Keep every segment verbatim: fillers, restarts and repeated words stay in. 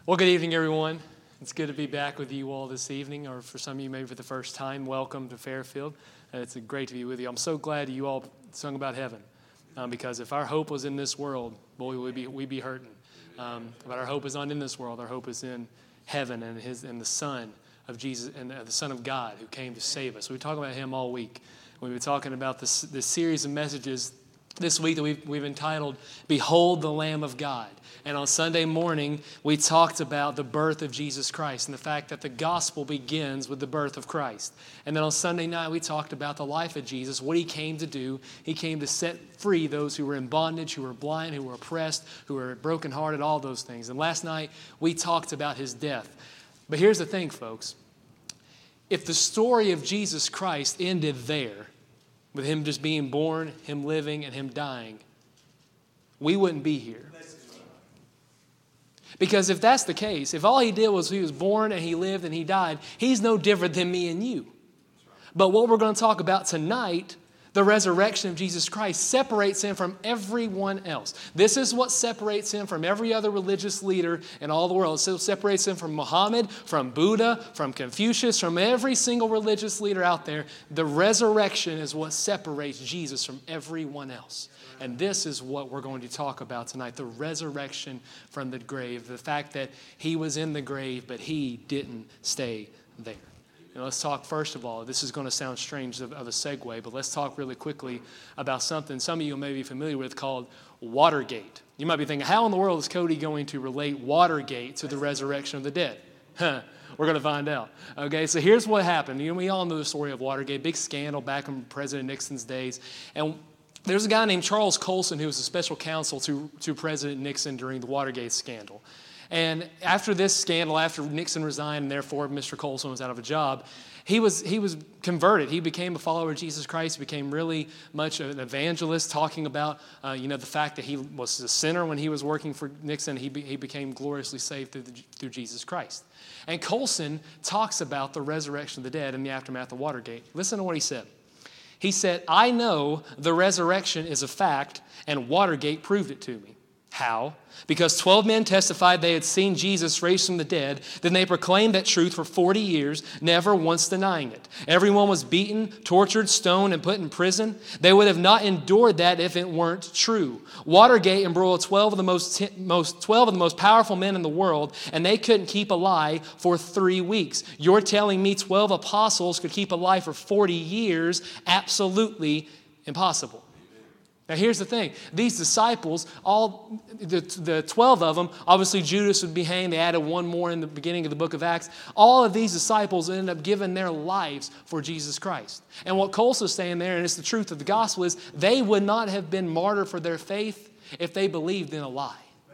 Well, good evening, everyone. It's good to be back with you all this evening, or for some of you maybe for the first time, welcome to Fairfield. Uh, it's great to be with you. I'm so glad you all sung about heaven, um, because if our hope was in this world, boy, we'd be, we'd be hurting. Um, but our hope is not in this world. Our hope is in heaven and His and the Son of Jesus and the Son of God who came to save us. We've been talking about Him all week. We've been talking about this, this series of messages this week that we've, we've entitled, Behold the Lamb of God. And on Sunday morning, we talked about the birth of Jesus Christ and the fact that the gospel begins with the birth of Christ. And then on Sunday night, we talked about the life of Jesus, what He came to do. He came to set free those who were in bondage, who were blind, who were oppressed, who were brokenhearted, all those things. And last night, we talked about His death. But here's the thing, folks. If the story of Jesus Christ ended there, with Him just being born, Him living, and Him dying, we wouldn't be here. Because if that's the case, if all He did was He was born and He lived and He died, He's no different than me and you. But what we're going to talk about tonight, the resurrection of Jesus Christ, separates Him from everyone else. This is what separates Him from every other religious leader in all the world. So it separates Him from Muhammad, from Buddha, from Confucius, from every single religious leader out there. The resurrection is what separates Jesus from everyone else. And this is what we're going to talk about tonight, the resurrection from the grave, the fact that He was in the grave, but He didn't stay there. Now, let's talk, first of all, this is going to sound strange of, of a segue, but let's talk really quickly about something some of you may be familiar with called Watergate. You might be thinking, how in the world is Cody going to relate Watergate to the resurrection of the dead? Huh. We're going to find out. Okay, so here's what happened. You know, we all know the story of Watergate, big scandal back in President Nixon's days. And there's a guy named Charles Colson who was a special counsel to, to President Nixon during the Watergate scandal. And after this scandal, after Nixon resigned and therefore Mister Colson was out of a job, he was he was converted. He became a follower of Jesus Christ. He became really much an evangelist, talking about uh, you know the fact that he was a sinner when he was working for Nixon. He be, he became gloriously saved through, the, through Jesus Christ. And Colson talks about the resurrection of the dead in the aftermath of Watergate. Listen to what he said. He said, I know the resurrection is a fact, and Watergate proved it to me. How? Because twelve men testified they had seen Jesus raised from the dead. Then they proclaimed that truth for forty years, never once denying it. Everyone was beaten, tortured, stoned, and put in prison. They would have not endured that if it weren't true. Watergate embroiled twelve of the most, most twelve of the most powerful men in the world, and they couldn't keep a lie for three weeks. You're telling me twelve apostles could keep a lie for forty years? Absolutely impossible. Now, here's the thing. These disciples, all the, the twelve of them, obviously Judas would be hanged. They added one more in the beginning of the book of Acts. All of these disciples ended up giving their lives for Jesus Christ. And what Colson's saying there, and it's the truth of the gospel, is they would not have been martyred for their faith if they believed in a lie.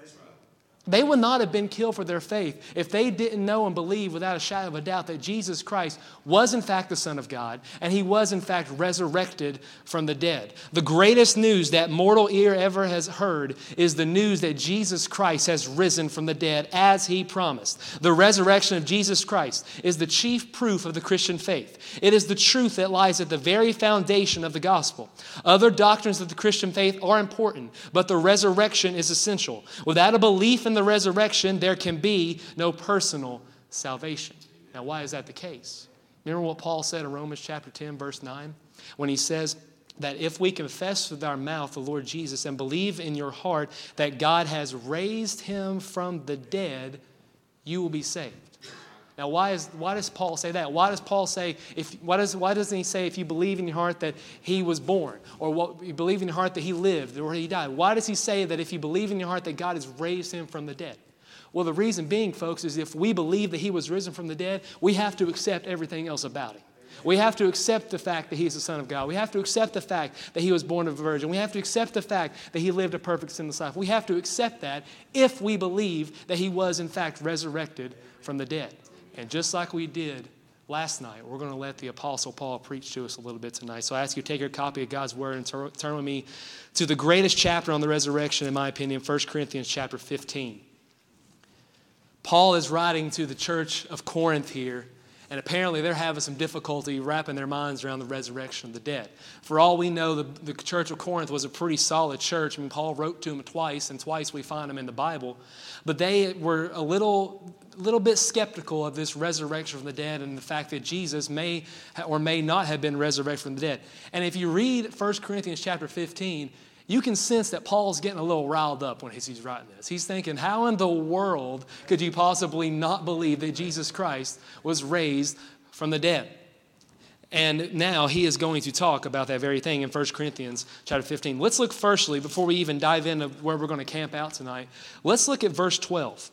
They would not have been killed for their faith if they didn't know and believe without a shadow of a doubt that Jesus Christ was in fact the Son of God and He was in fact resurrected from the dead. The greatest news that mortal ear ever has heard is the news that Jesus Christ has risen from the dead as He promised. The resurrection of Jesus Christ is the chief proof of the Christian faith. It is the truth that lies at the very foundation of the gospel. Other doctrines of the Christian faith are important, but the resurrection is essential. Without a belief in the resurrection, there can be no personal salvation. Now, why is that the case? Remember what Paul said in Romans chapter ten, verse nine? When he says that if we confess with our mouth the Lord Jesus and believe in your heart that God has raised Him from the dead, you will be saved. Now, why is why does Paul say that? Why does Paul say if why does why doesn't he say if you believe in your heart that He was born, or what you believe in your heart that He lived or He died? Why does he say that if you believe in your heart that God has raised Him from the dead? Well, the reason being, folks, is if we believe that He was risen from the dead, we have to accept everything else about Him. We have to accept the fact that He is the Son of God. We have to accept the fact that He was born of a virgin. We have to accept the fact that He lived a perfect sinless life. We have to accept that if we believe that He was in fact resurrected from the dead. And just like we did last night, we're going to let the Apostle Paul preach to us a little bit tonight. So I ask you to take your copy of God's Word and tur- turn with me to the greatest chapter on the resurrection, in my opinion, First Corinthians chapter fifteen. Paul is writing to the church of Corinth here, And apparently they're having some difficulty wrapping their minds around the resurrection of the dead. For all we know, the, the church of Corinth was a pretty solid church. I mean, Paul wrote to them twice, and twice we find them in the Bible. But they were a little, little bit skeptical of this resurrection from the dead and the fact that Jesus may or may not have been resurrected from the dead. And if you read First Corinthians chapter fifteen, you can sense that Paul's getting a little riled up when he's writing this. He's thinking, how in the world could you possibly not believe that Jesus Christ was raised from the dead? And now he is going to talk about that very thing in First Corinthians chapter fifteen. Let's look firstly, before we even dive into where we're going to camp out tonight, let's look at verse twelve.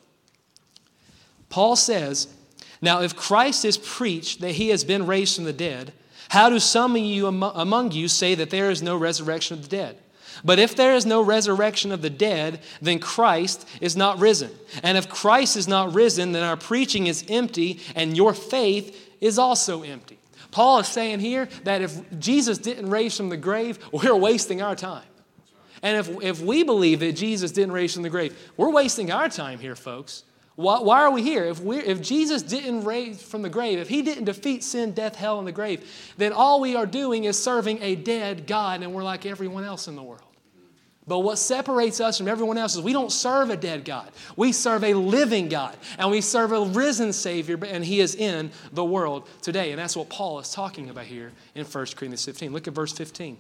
Paul says, now if Christ is preached that he has been raised from the dead, how do some of you among you say that there is no resurrection of the dead? But if there is no resurrection of the dead, then Christ is not risen. And if Christ is not risen, then our preaching is empty and your faith is also empty. Paul is saying here that if Jesus didn't raise from the grave, we're wasting our time. And if, if we believe that Jesus didn't raise from the grave, we're wasting our time here, folks. Why, why are we here? If, we if Jesus didn't raise from the grave, if he didn't defeat sin, death, hell, and the grave, then all we are doing is serving a dead God, and we're like everyone else in the world. But what separates us from everyone else is we don't serve a dead God. We serve a living God. And we serve a risen Savior, and he is in the world today. And that's what Paul is talking about here in First Corinthians fifteen. Look at verse fifteen.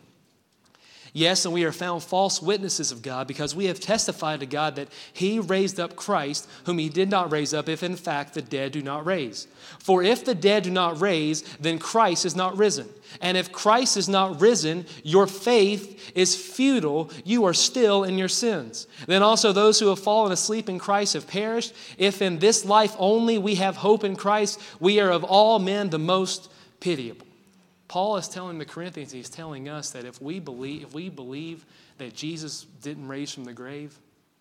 Yes, and we are found false witnesses of God because we have testified to God that he raised up Christ, whom he did not raise up, if in fact the dead do not raise. For if the dead do not raise, then Christ is not risen. And if Christ is not risen, your faith is futile. You are still in your sins. Then also those who have fallen asleep in Christ have perished. If in this life only we have hope in Christ, we are of all men the most pitiable. Paul is telling the Corinthians, he's telling us that if we believe, if we believe that Jesus didn't raise from the grave,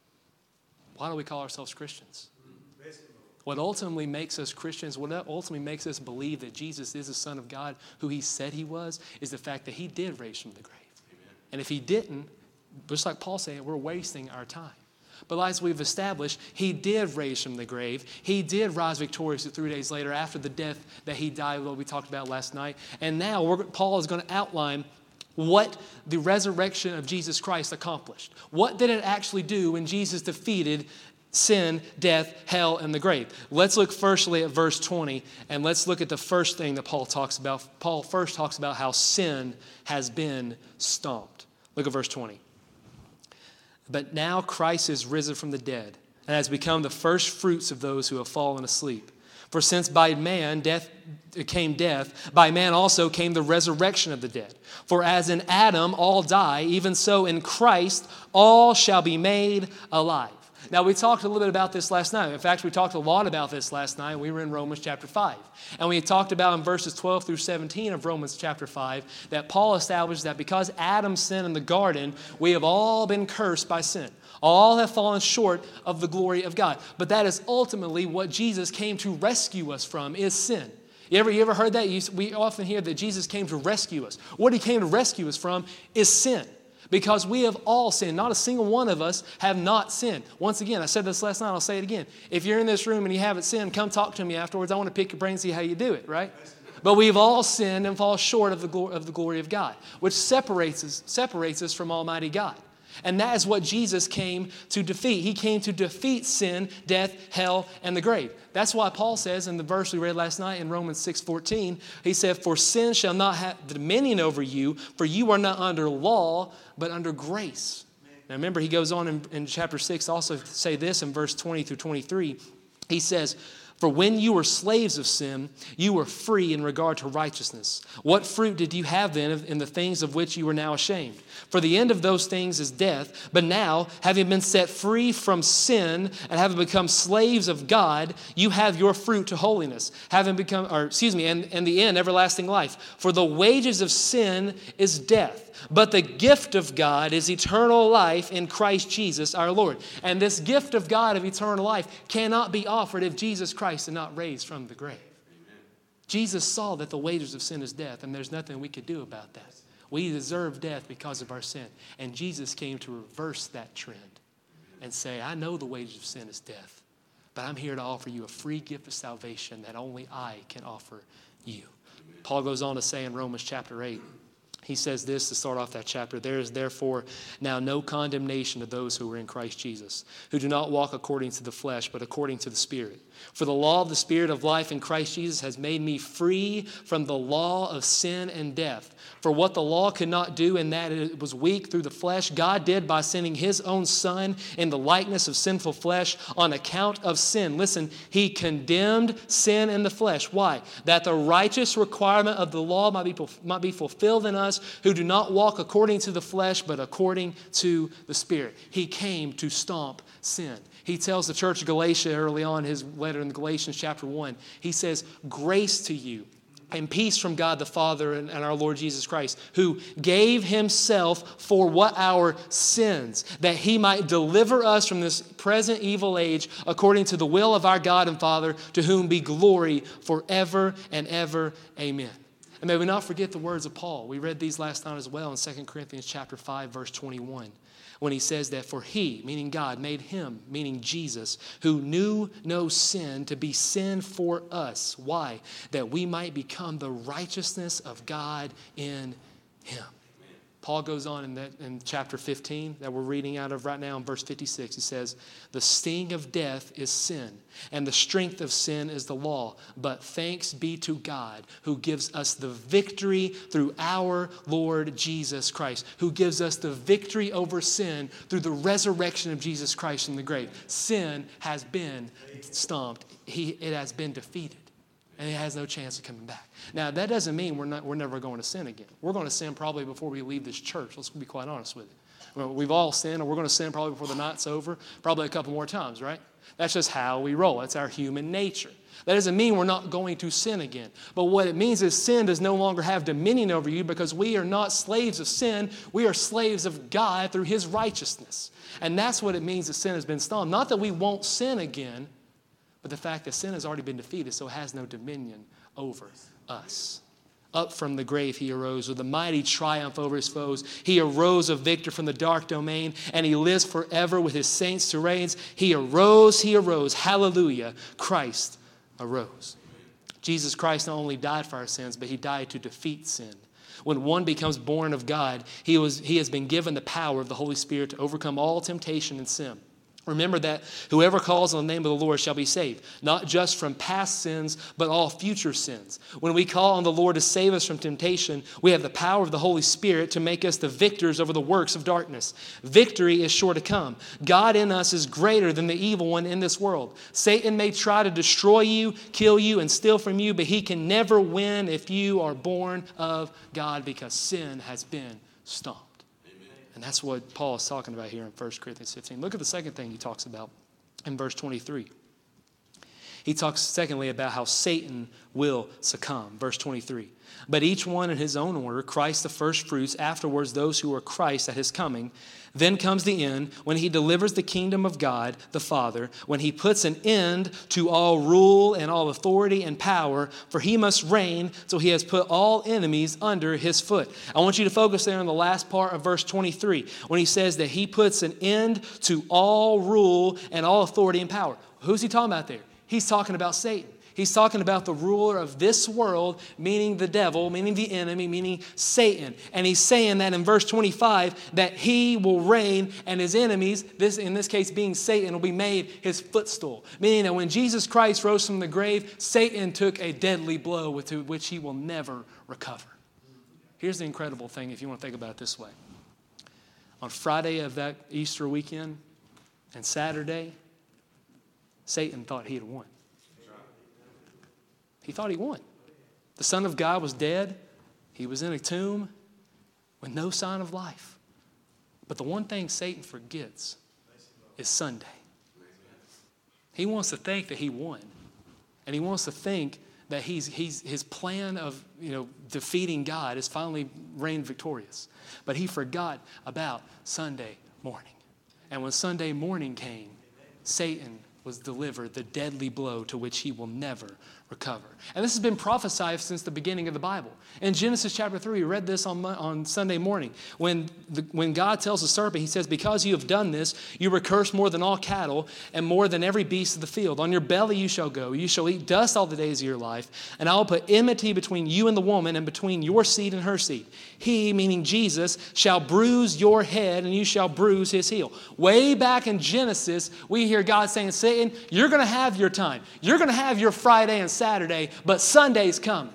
why do we call ourselves Christians? What ultimately makes us Christians, what ultimately makes us believe that Jesus is the Son of God, who he said he was, is the fact that he did raise from the grave. Amen. And if he didn't, just like Paul said, we're wasting our time. But as we've established, he did raise from the grave. He did rise victorious three days later after the death that he died, what we talked about last night. And now we're, Paul is going to outline what the resurrection of Jesus Christ accomplished. What did it actually do when Jesus defeated sin, death, hell, and the grave? Let's look firstly at verse twenty, and let's look at the first thing that Paul talks about. Paul first talks about how sin has been stomped. Look at verse twenty. But now Christ is risen from the dead and has become the first fruits of those who have fallen asleep. For since by man death came death, by man also came the resurrection of the dead. For as in Adam all die, even so in Christ all shall be made alive. Now, we talked a little bit about this last night. In fact, we talked a lot about this last night. We were in Romans chapter five. And we talked about in verses twelve through seventeen of Romans chapter five that Paul established that because Adam sinned in the garden, we have all been cursed by sin. All have fallen short of the glory of God. But that is ultimately what Jesus came to rescue us from, is sin. You ever, you ever heard that? You, we often hear that Jesus came to rescue us. What he came to rescue us from is sin. Because we have all sinned. Not a single one of us have not sinned. Once again, I said this last night, I'll say it again. If you're in this room and you haven't sinned, come talk to me afterwards. I want to pick your brain and see how you do it, right? But we've all sinned and fall short of the, glory, of the glory of God, which separates us, separates us from Almighty God. And that is what Jesus came to defeat. He came to defeat sin, death, hell, and the grave. That's why Paul says in the verse we read last night in Romans six fourteen, he said, for sin shall not have dominion over you, for you are not under law, but under grace. Now remember, he goes on in, in chapter six also to say this in verse twenty through twenty-three. He says, for when you were slaves of sin, you were free in regard to righteousness. What fruit did you have then in the things of which you are now ashamed? For the end of those things is death. But now, having been set free from sin and having become slaves of God, you have your fruit to holiness. Having become, or excuse me, and, and the end, everlasting life. For the wages of sin is death. But the gift of God is eternal life in Christ Jesus our Lord. And this gift of God of eternal life cannot be offered if Jesus Christ did not raise from the grave. Amen. Jesus saw that the wages of sin is death, and there's nothing we could do about that. We deserve death because of our sin. And Jesus came to reverse that trend and say, I know the wages of sin is death, But I'm here to offer you a free gift of salvation that only I can offer you. Paul goes on to say in Romans chapter eight, he says this to start off that chapter. There is therefore now no condemnation to those who are in Christ Jesus, who do not walk according to the flesh, but according to the Spirit. For the law of the Spirit of life in Christ Jesus has made me free from the law of sin and death. For what the law could not do in that it was weak through the flesh, God did by sending his own Son in the likeness of sinful flesh on account of sin. Listen, he condemned sin in the flesh. Why? That the righteous requirement of the law might be, might be fulfilled in us who do not walk according to the flesh, but according to the Spirit. He came to stomp sin. He tells the church of Galatia early on in his letter in Galatians chapter one, he says, grace to you and peace from God the Father and, and our Lord Jesus Christ, who gave himself for what? Our sins, that he might deliver us from this present evil age according to the will of our God and Father, to whom be glory forever and ever. Amen. And may we not forget the words of Paul. We read these last night as well in Second Corinthians chapter five, verse twenty-one. When he says that for he, meaning God, made him, meaning Jesus, who knew no sin, to be sin for us. Why? That we might become the righteousness of God in him. Paul goes on in, that, in chapter fifteen that we're reading out of right now in verse fifty-six. He says, the sting of death is sin, and the strength of sin is the law. But thanks be to God who gives us the victory through our Lord Jesus Christ, who gives us the victory over sin through the resurrection of Jesus Christ from the grave. Sin has been stomped. He, it has been defeated. And it has no chance of coming back. Now, that doesn't mean we're not, we're never going to sin again. We're going to sin probably before we leave this church. Let's be quite honest with you. Well, we've all sinned, and we're going to sin probably before the night's over, probably a couple more times, right? That's just how we roll. That's our human nature. That doesn't mean we're not going to sin again. But what it means is sin does no longer have dominion over you, because we are not slaves of sin. We are slaves of God through his righteousness. And that's what it means that sin has been stomped. Not that we won't sin again, but the fact that sin has already been defeated, so it has no dominion over us. Up from the grave he arose with a mighty triumph over his foes. He arose a victor from the dark domain, and he lives forever with his saints to reign. He arose, he arose. Hallelujah. Christ arose. Jesus Christ not only died for our sins, but he died to defeat sin. When one becomes born of God, he, was, he has been given the power of the Holy Spirit to overcome all temptation and sin. Remember that whoever calls on the name of the Lord shall be saved, not just from past sins, but all future sins. When we call on the Lord to save us from temptation, we have the power of the Holy Spirit to make us the victors over the works of darkness. Victory is sure to come. God in us is greater than the evil one in this world. Satan may try to destroy you, kill you, and steal from you, but he can never win if you are born of God, because sin has been stomped. And that's what Paul is talking about here in First Corinthians fifteen. Look at the second thing he talks about in verse twenty-three. He talks, secondly, about how Satan will succumb. Verse twenty-three. But each one in his own order, Christ the first fruits, afterwards those who are Christ at his coming. Then comes the end, when he delivers the kingdom of God the Father, when he puts an end to all rule and all authority and power, for he must reign till he has put all enemies under his foot. I want you to focus there on the last part of verse twenty-three, when he says that he puts an end to all rule and all authority and power. Who's he talking about there? He's talking about Satan. He's talking about the ruler of this world, meaning the devil, meaning the enemy, meaning Satan. And he's saying that in verse twenty-five, that he will reign and his enemies, this in this case being Satan, will be made his footstool. Meaning that when Jesus Christ rose from the grave, Satan took a deadly blow with which he will never recover. Here's the incredible thing, if you want to think about it this way. On Friday of that Easter weekend and Saturday, Satan thought he had won. He thought he won. The Son of God was dead. He was in a tomb with no sign of life. But the one thing Satan forgets is Sunday. He wants to think that he won. And he wants to think that he's, he's, his plan of you know, defeating God is finally reigned victorious. But he forgot about Sunday morning. And when Sunday morning came, Satan was delivered the deadly blow to which he will never recover. And this has been prophesied since the beginning of the Bible. In Genesis chapter three, we read this on, on Sunday morning. When, the, when God tells the serpent, he says, because you have done this, you were cursed more than all cattle and more than every beast of the field. On your belly you shall go. You shall eat dust all the days of your life. And I will put enmity between you and the woman and between your seed and her seed. He, meaning Jesus, shall bruise your head and you shall bruise his heel. Way back in Genesis, we hear God saying, Satan, you're going to have your time. You're going to have your Friday and Saturday, but Sunday's coming.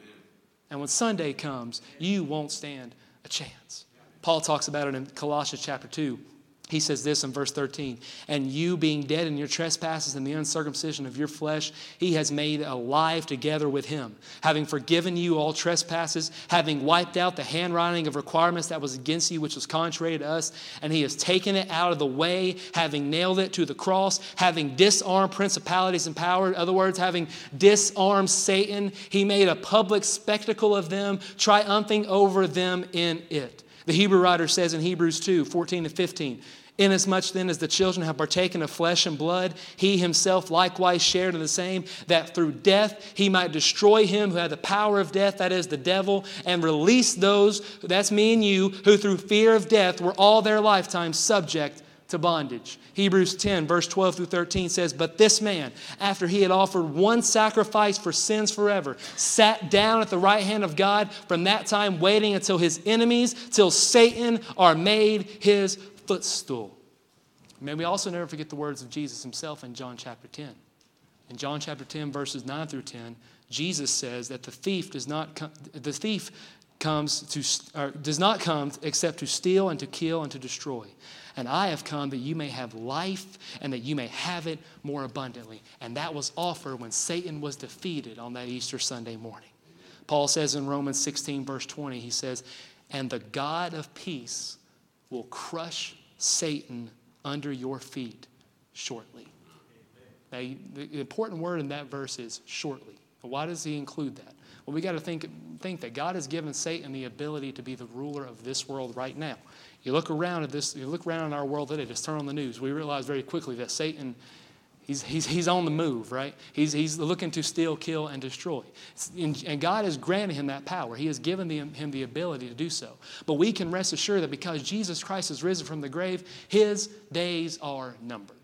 And when Sunday comes, you won't stand a chance. Paul talks about it in Colossians chapter two. He says this in verse thirteen, and you being dead in your trespasses and the uncircumcision of your flesh, he has made alive together with him, having forgiven you all trespasses, having wiped out the handwriting of requirements that was against you, which was contrary to us, and he has taken it out of the way, having nailed it to the cross, having disarmed principalities and powers. In other words, having disarmed Satan, he made a public spectacle of them, triumphing over them in it. The Hebrew writer says in Hebrews two, fourteen to fifteen, inasmuch then as the children have partaken of flesh and blood, he himself likewise shared in the same, that through death he might destroy him who had the power of death, that is the devil, and release those, that's me and you, who through fear of death were all their lifetime subject to bondage. Hebrews ten, verse twelve through thirteen says, but this man, after he had offered one sacrifice for sins forever, sat down at the right hand of God, from that time waiting until his enemies, till Satan are made his footstool. May we also never forget the words of Jesus himself in John chapter ten. In John chapter ten, verses nine through ten, Jesus says that the thief does not come, the thief comes to or does not come except to steal and to kill and to destroy. And I have come that you may have life and that you may have it more abundantly. And that was offered when Satan was defeated on that Easter Sunday morning. Paul says in Romans sixteen, verse twenty, he says, and the God of peace will crush Satan under your feet shortly. Now, the important word in that verse is shortly. Why does he include that? Well, we got to think, think that God has given Satan the ability to be the ruler of this world right now. You look around at this, you look around in our world today, just turn on the news. We realize very quickly that Satan, he's, he's, he's on the move, right? He's, he's looking to steal, kill, and destroy. And, and God has granted him that power. He has given the, him the ability to do so. But we can rest assured that because Jesus Christ has risen from the grave, his days are numbered.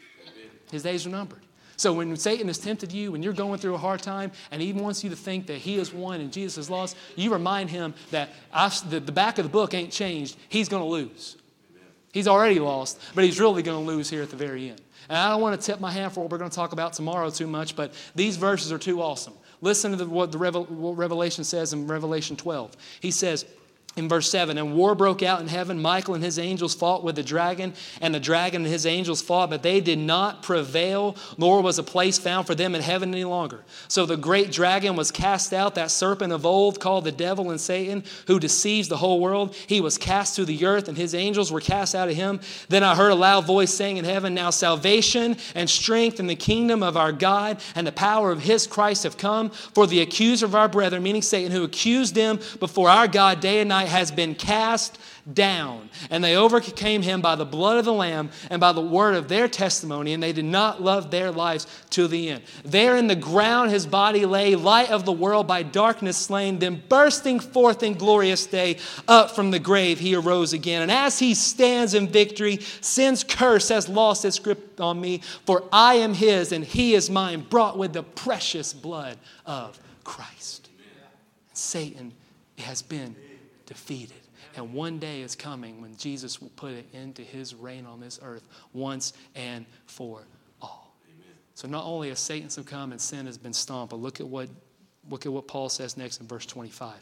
His days are numbered. So when Satan has tempted you, when you're going through a hard time, and he wants you to think that he has won and Jesus has lost, you remind him that I've, the, the back of the book ain't changed. He's going to lose. Amen. He's already lost, but he's really going to lose here at the very end. And I don't want to tip my hand for what we're going to talk about tomorrow too much, but these verses are too awesome. Listen to the, what the Revel, what Revelation says in Revelation twelve. He says, in verse seven, and war broke out in heaven. Michael and his angels fought with the dragon, and the dragon and his angels fought, but they did not prevail, nor was a place found for them in heaven any longer. So the great dragon was cast out, that serpent of old called the devil and Satan, who deceives the whole world. He was cast to the earth, and his angels were cast out of him. Then I heard a loud voice saying in heaven, now salvation and strength and the kingdom of our God and the power of his Christ have come. For the accuser of our brethren, meaning Satan, who accused them before our God day and night, has been cast down. And they overcame him by the blood of the Lamb and by the word of their testimony, and they did not love their lives to the end. There in the ground his body lay, light of the world, by darkness slain. Then bursting forth in glorious day, up from the grave he arose again. And as he stands in victory, sin's curse has lost its grip on me. For I am his and he is mine, brought with the precious blood of Christ. And Satan has been defeated. And one day is coming when Jesus will put it into his reign on this earth once and for all. Amen. So not only has Satan succumbed and sin has been stomped, but look at what look at what Paul says next in verse twenty-five.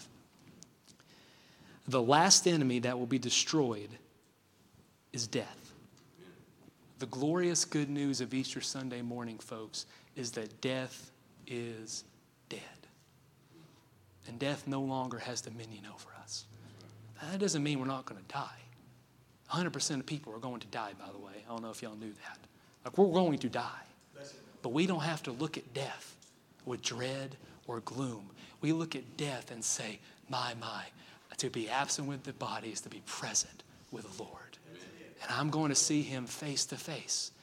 The last enemy that will be destroyed is death. Amen. The glorious good news of Easter Sunday morning, folks, is that death is dead. And death no longer has dominion over us. That doesn't mean we're not going to die. one hundred percent of people are going to die, by the way. I don't know if y'all knew that. Like, we're going to die. But we don't have to look at death with dread or gloom. We look at death and say, my, my, to be absent with the body is to be present with the Lord. And I'm going to see him face to face.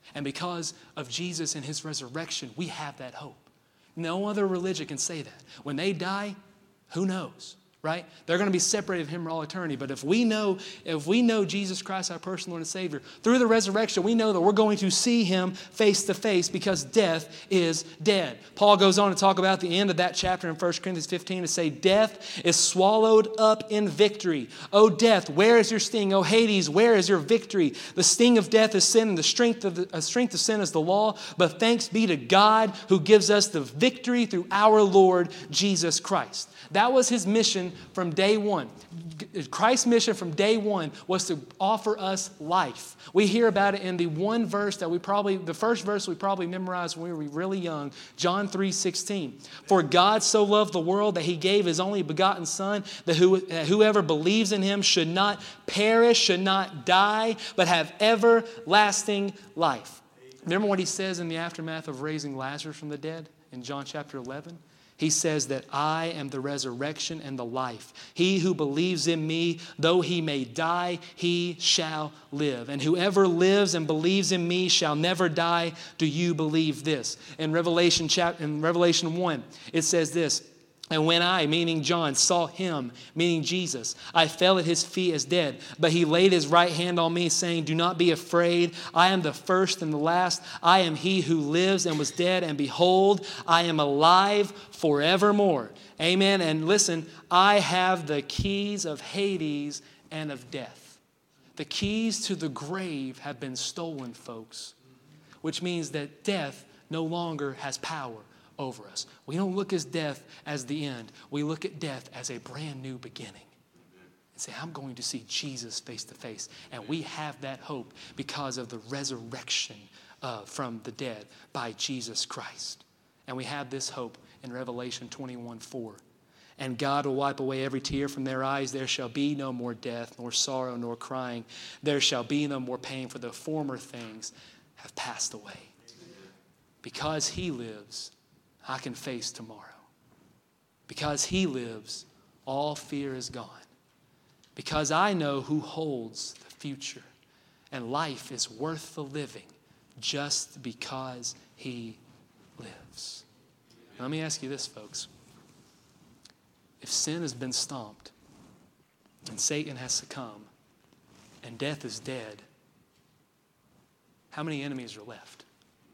And because of Jesus and his resurrection, we have that hope. No other religion can say that. When they die, who knows? Right? They're going to be separated from him for all eternity. But if we know, if we know Jesus Christ, our personal Lord and Savior, through the resurrection, we know that we're going to see him face to face because death is dead. Paul goes on to talk about the end of that chapter in First Corinthians fifteen to say, death is swallowed up in victory. O death, where is your sting? O Hades, where is your victory? The sting of death is sin, and the strength of the uh, strength of sin is the law. But thanks be to God who gives us the victory through our Lord Jesus Christ. That was his mission from day one. Christ's mission from day one was to offer us life. We hear about it in the one verse that we probably, the first verse we probably memorized when we were really young, John three sixteen. For God so loved the world that he gave his only begotten Son, that, who, that whoever believes in him should not perish, should not die, but have everlasting life. Remember what he says in the aftermath of raising Lazarus from the dead in John chapter eleven? He says that I am the resurrection and the life. He who believes in me, though he may die, he shall live. And whoever lives and believes in me shall never die. Do you believe this? In Revelation chapter, in Revelation one, it says this. And when I, meaning John, saw him, meaning Jesus, I fell at his feet as dead. But he laid his right hand on me, saying, do not be afraid. I am the first and the last. I am he who lives and was dead. And behold, I am alive forevermore. Amen. And listen, I have the keys of Hades and of death. The keys to the grave have been stolen, folks, which means that death no longer has power over us. We don't look at death as the end. We look at death as a brand new beginning. And say, I'm going to see Jesus face to face. And we have that hope because of the resurrection uh, from the dead by Jesus Christ. And we have this hope in Revelation twenty-one four. And God will wipe away every tear from their eyes. There shall be no more death, nor sorrow, nor crying. There shall be no more pain, for the former things have passed away. Because he lives, I can face tomorrow. Because he lives, all fear is gone. Because I know who holds the future. And life is worth the living just because he lives. Now, let me ask you this, folks. If sin has been stomped, and Satan has succumbed, and death is dead, how many enemies are left?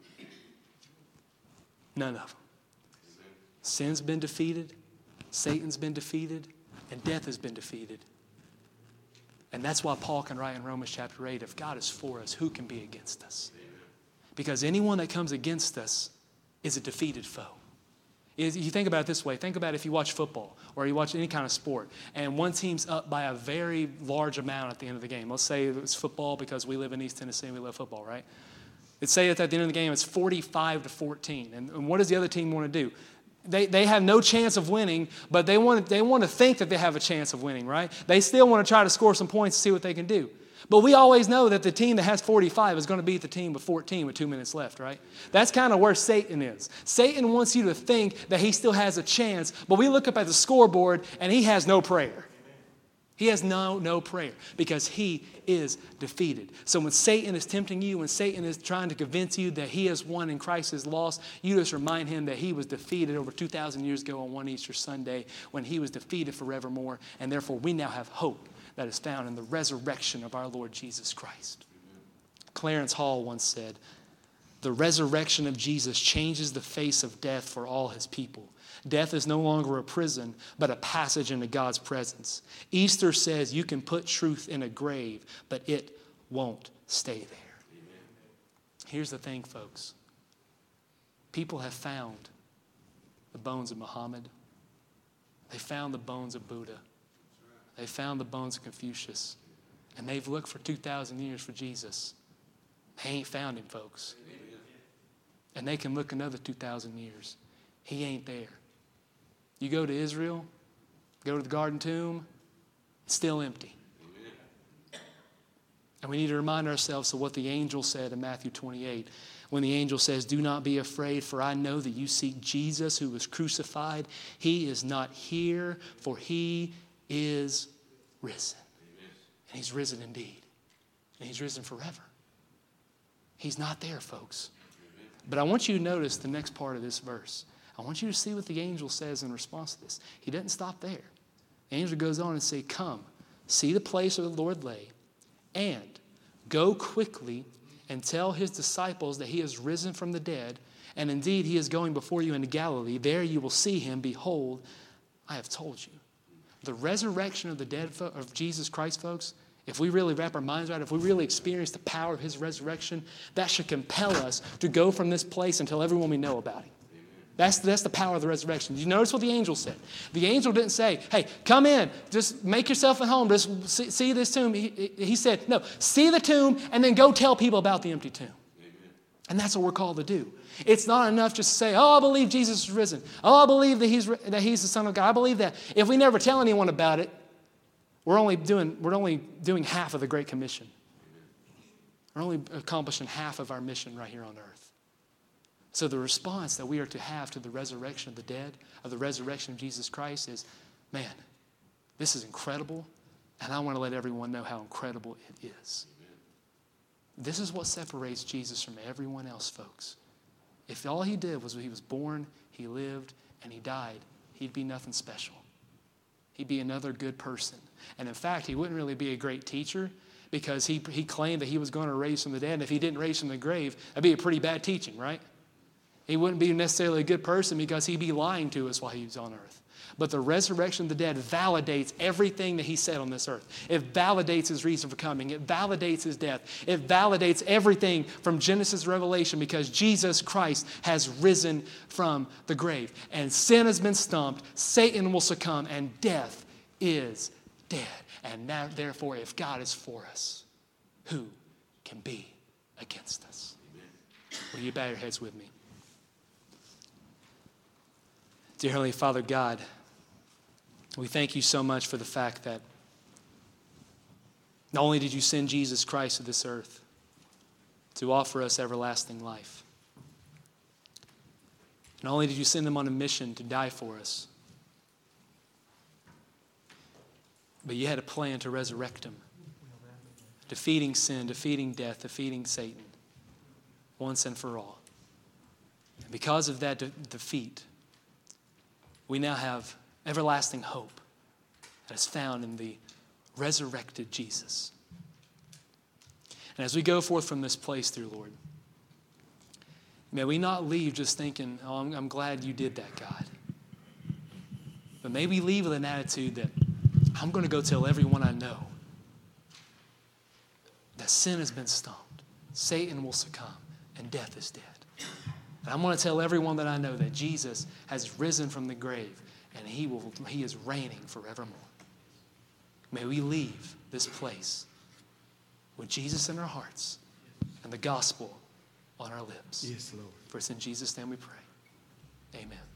None of them. Sin's been defeated, Satan's been defeated, and death has been defeated. And that's why Paul can write in Romans chapter eight, if God is for us, who can be against us? Because anyone that comes against us is a defeated foe. You think about it this way. Think about if you watch football or you watch any kind of sport and one team's up by a very large amount at the end of the game. Let's say it's football because we live in East Tennessee and we love football, right? Let's say at the end of the game it's forty-five to fourteen. And, and what does the other team want to do? They, they have no chance of winning, but they want, they want to think that they have a chance of winning, right? They still want to try to score some points to see what they can do. But we always know that the team that has forty-five is going to beat the team with fourteen with two minutes left, right? That's kind of where Satan is. Satan wants you to think that he still has a chance, but we look up at the scoreboard and he has no prayer. He has no, no prayer because he is defeated. So when Satan is tempting you, when Satan is trying to convince you that he has won and Christ has lost, you just remind him that he was defeated over two thousand years ago on one Easter Sunday when he was defeated forevermore, and therefore we now have hope that is found in the resurrection of our Lord Jesus Christ. Clarence Hall once said, the resurrection of Jesus changes the face of death for all his people. Death is no longer a prison, but a passage into God's presence. Easter says you can put truth in a grave, but it won't stay there. Amen. Here's the thing, folks. People have found the bones of Muhammad. They found the bones of Buddha. They found the bones of Confucius. And they've looked for two thousand years for Jesus. They ain't found him, folks. And they can look another two thousand years. He ain't there. You go to Israel, go to the Garden Tomb, it's still empty. And we need to remind ourselves of what the angel said in Matthew twenty-eight. When the angel says, do not be afraid, for I know that you seek Jesus who was crucified. He is not here, for he is risen. And he's risen indeed. And he's risen forever. He's not there, folks. But I want you to notice the next part of this verse. I want you to see what the angel says in response to this. He doesn't stop there. The angel goes on and says, come, see the place where the Lord lay, and go quickly and tell his disciples that he has risen from the dead, and indeed he is going before you into Galilee. There you will see him. Behold, I have told you. The resurrection of the dead of Jesus Christ, folks, if we really wrap our minds around it, if we really experience the power of his resurrection, that should compel us to go from this place and tell everyone we know about him. That's, that's the power of the resurrection. You notice what the angel said? The angel didn't say, hey, come in, just make yourself at home, just see, see this tomb. He, he said, no, see the tomb and then go tell people about the empty tomb. Amen. And that's what we're called to do. It's not enough just to say, oh, I believe Jesus is risen. Oh, I believe that he's, that he's the Son of God. I believe that. If we never tell anyone about it, we're only doing, we're only doing half of the Great Commission. We're only accomplishing half of our mission right here on earth. So the response that we are to have to the resurrection of the dead, of the resurrection of Jesus Christ is, man, this is incredible, and I want to let everyone know how incredible it is. Amen. This is what separates Jesus from everyone else, folks. If all he did was he was born, he lived, and he died, he'd be nothing special. He'd be another good person. And in fact, he wouldn't really be a great teacher because he, he claimed that he was going to raise from the dead, and if he didn't raise from the grave, that'd be a pretty bad teaching, right? He wouldn't be necessarily a good person because he'd be lying to us while he was on earth. But the resurrection of the dead validates everything that he said on this earth. It validates his reason for coming. It validates his death. It validates everything from Genesis to Revelation because Jesus Christ has risen from the grave. And sin has been stumped, Satan will succumb, and death is dead. And now, therefore, if God is for us, who can be against us? Amen. Will you bow your heads with me? Dear Heavenly Father God, we thank you so much for the fact that not only did you send Jesus Christ to this earth to offer us everlasting life, not only did you send him on a mission to die for us, but you had a plan to resurrect him, defeating sin, defeating death, defeating Satan once and for all. And because of that de- defeat, we now have everlasting hope that is found in the resurrected Jesus. And as we go forth from this place, dear Lord, may we not leave just thinking, oh, I'm, I'm glad you did that, God. But may we leave with an attitude that I'm going to go tell everyone I know that sin has been stumped, Satan will succumb, and death is dead. And I'm going to tell everyone that I know that Jesus has risen from the grave and he will he is reigning forevermore. May we leave this place with Jesus in our hearts and the gospel on our lips. Yes, Lord. For it's in Jesus' name we pray. Amen.